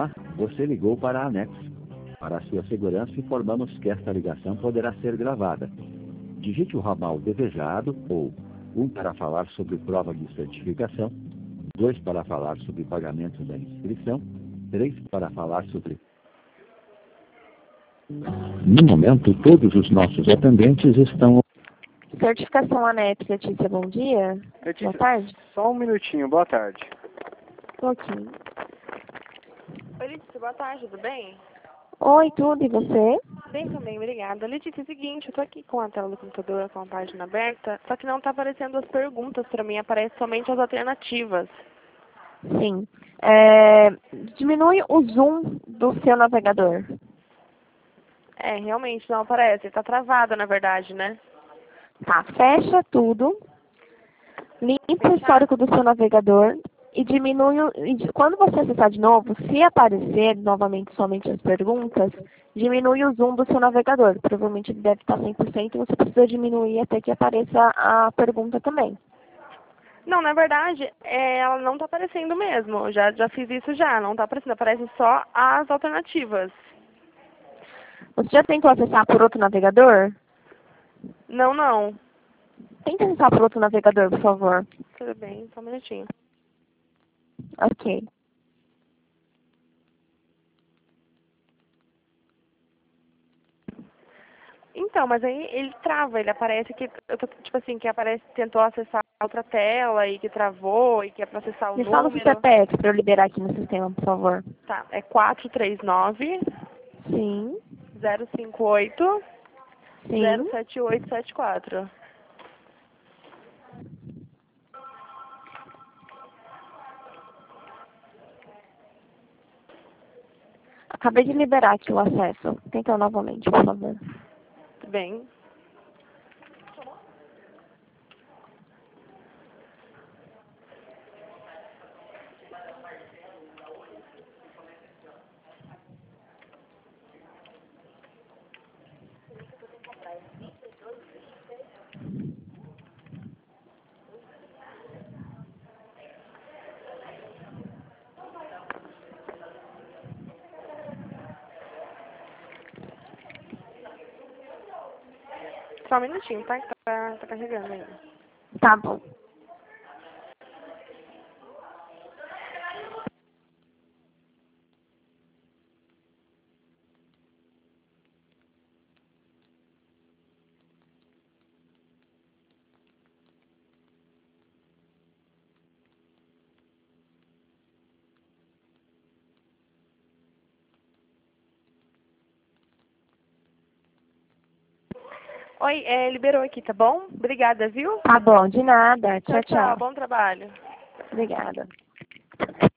Olá, você ligou para a Anexo. Para a sua segurança, informamos que esta ligação poderá ser gravada. Digite o ramal desejado ou 1 para falar sobre prova de certificação, 2 para falar sobre pagamento da inscrição, 3 para falar sobre... No momento, todos os nossos atendentes estão... Certificação ANEP, Letícia, bom dia. Letícia, boa tarde. Só um minutinho, boa tarde. Tô aqui. Oi, Letícia, boa tarde, tudo bem? Oi, tudo, e você? Bem também, obrigada. Letícia, é o seguinte, eu tô aqui com a tela do computador, com a página aberta, só que não tá aparecendo as perguntas pra mim, aparece somente as alternativas. Sim. Diminui o zoom do seu navegador. É, realmente não aparece, tá travada na verdade, né? Tá, fecha tudo, limpa o histórico do seu navegador e diminui quando você acessar de novo, se aparecer novamente somente as perguntas, diminui o zoom do seu navegador. Provavelmente ele deve estar 100% e você precisa diminuir até que apareça a pergunta também. Não, na verdade, ela não tá aparecendo mesmo, já fiz isso já, não tá aparecendo, aparece só as alternativas. Você já tentou acessar por outro navegador? Não, não. Tenta acessar por outro navegador, por favor. Tudo bem, só um minutinho. Ok. Então, mas aí ele trava, ele aparece que, tipo assim, que aparece, tentou acessar outra tela e que travou e que é pra acessar o Me fala o número. CPF para eu liberar aqui no sistema, por favor. Tá, é 439 Sim, 058 sim. 07874. Acabei de liberar aqui o acesso. Tenta novamente, por favor. Tudo bem. Só um minutinho, tá? Tá carregando ainda. Tá bom. Oi, liberou aqui, tá bom? Obrigada, viu? Tá bom, de nada. Tchau, Tchau, tchau. bom trabalho. Obrigada.